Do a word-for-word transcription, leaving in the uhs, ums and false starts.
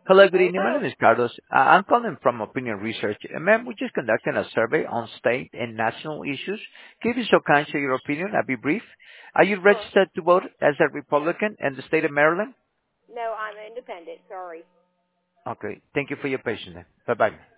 Hello, good evening. My Hello. name is Carlos. Uh, I'm calling from Opinion Research. Uh, Ma'am, we're just conducting a survey on state and national issues. Can you be so kind to share your opinion? I'll be brief. Are you Sure. registered to vote as a Republican in the state of Maryland? No, I'm independent. Sorry. Okay. Thank you for your patience. Bye-bye.